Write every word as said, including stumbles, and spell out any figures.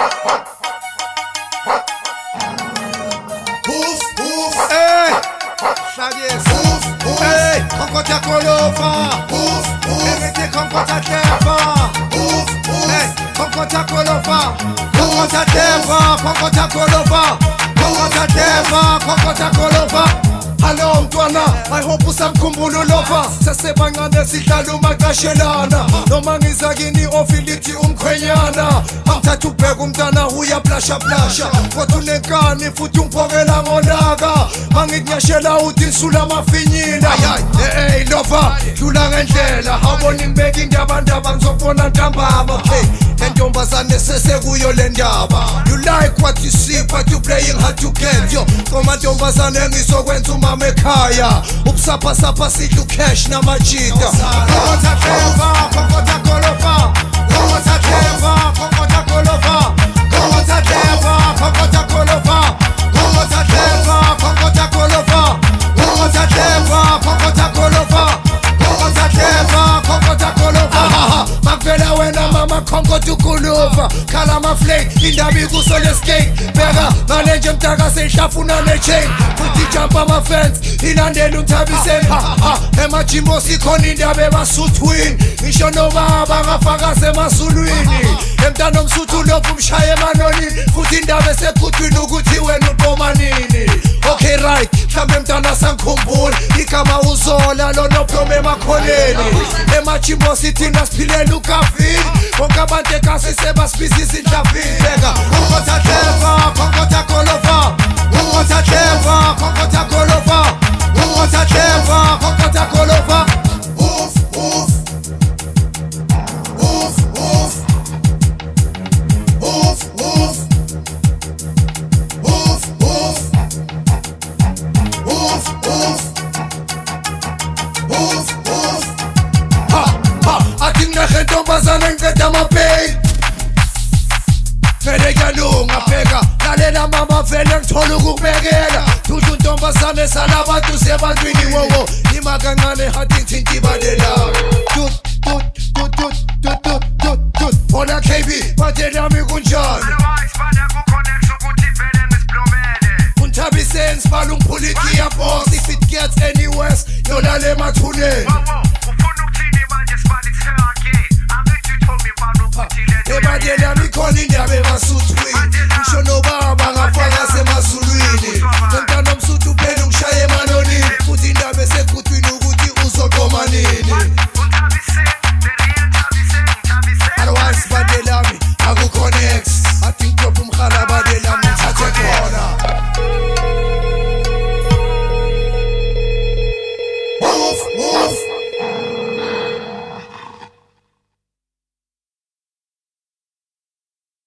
Move, move, hey, Shaggy, move, move, hey, Konkota Kolova, move, move, Erete Konkota Teva, move, move, hey, Konkota Kolova, Konkota Teva, Konkota Kolova, Konkota Teva, Konkota Kolova. Hello mntwana, I hope usamkhumbula ulova. Sasebangane sihlala umakashelana, noma ngizakini ofilithi umkhwenyana. Angithatha ubheka umntana uyaplasha plasha, kodwa unenkani futhi ungiphokela ngonaka. Mangikunyashela uthi nsula mafinyila. Hey lova, dlula ngendlela, awubona ngibeka indaba ndaba ngizobona ntambama. Okay, lentombazane sesekuyo le ndaba. You like what you see but you playing hard to get. Yo, koma ntombazane ngizokwenza uma mekhaya ubusapha sapha sidlu cash namajita. Konkota Teva, Konkota Kolova, Konkota Teva, Konkota Kolova, Konkota Teva, Konkota Kolova, Konkota Teva, Konkota Kolova, Konkota Teva, Konkota Kolova, Konkota Teva, Konkota Kolova. Makuvela wena mama Konkota Kolova, khala amaflake indaba ikusole skate. Bheka ngale nje mtaka seyihlafuna nechain, futhi jump ama-fans ilandela unthabiseni. Emajimbo sikhona indaba ebasuthwini, ngisho nobaba ngafaka semasulwini. Emntana omsuthu lokhu mshaye emanonini, futhi indaba esekhuthwini ukuthi wena ubomanini. Okay right, mhlambe mntana sangikhumbula igama uzola lonophlomo emakholeni. Emajimbo sithina siphilela ukafini, bonke abantu ekasi sebasibizisa indlavini. Bheka Konkota Teva, Konkota Kolova, Konkota Teva, Konkota Kolova, Konkota Teva, Konkota Kolova. Move, move, move, move, move, move, move, move, move, move, move. Ha, ha, athi nginehe ntombazane ngiqeda amapain. Vele kuyalunga bheka, lalela mama vele ngithola ukukubekela. Thutha untombazane salabantu sebantwini wowo, ima kancane hathi ngithinta ibalelayo.